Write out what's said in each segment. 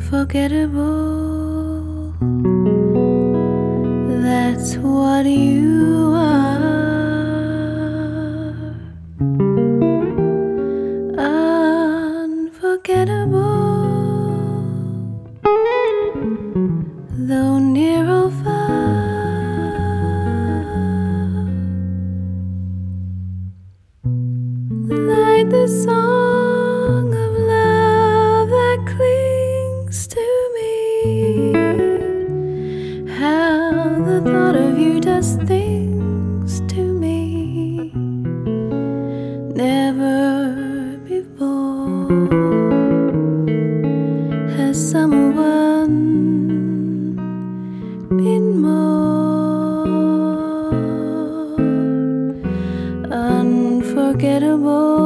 unforgettable. That's what you are. Unforgettable, though near or far. Like the song of love that clings to me. How the thought of you does things to me. Never before has someone been more unforgettable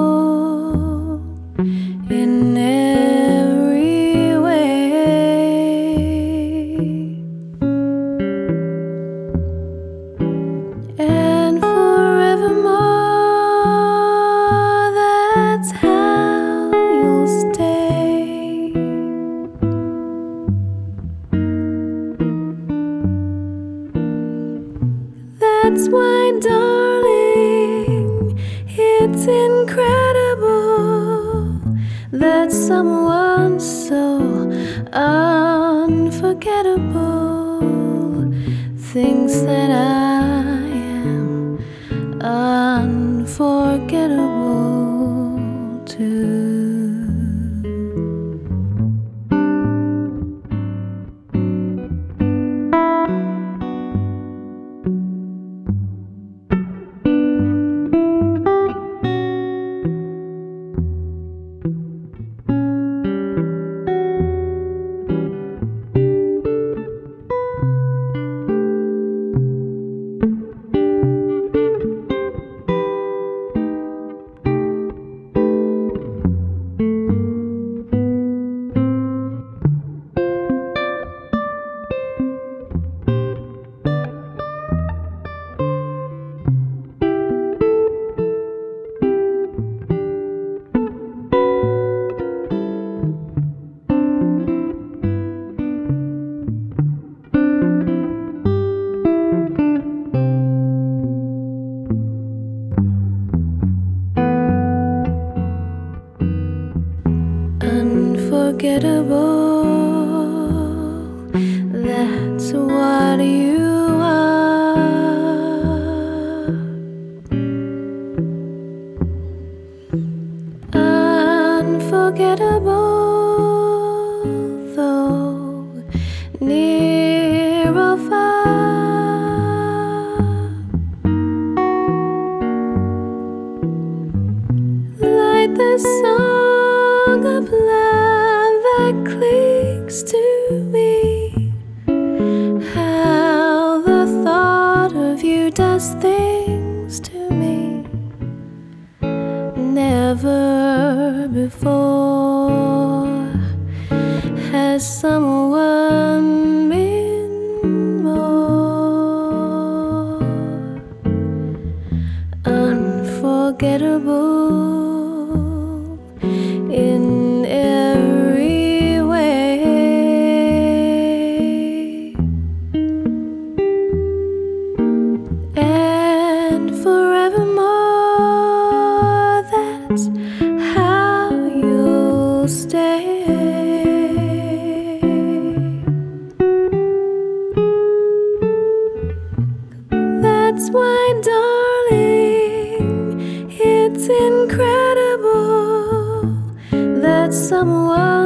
in every way. And forevermore, that's how you'll stay. That's why, darling, it's incredible that someone so unforgettable thinks that I am unforgettable too. Unforgettable, that's what you are. Unforgettable, though near or far. Like the song of love that clings to me. How the thought of you does things to me. Never before has someone been more unforgettable in every way. And forevermore, that's how you'll stay. That's why, darling, it's incredible that someone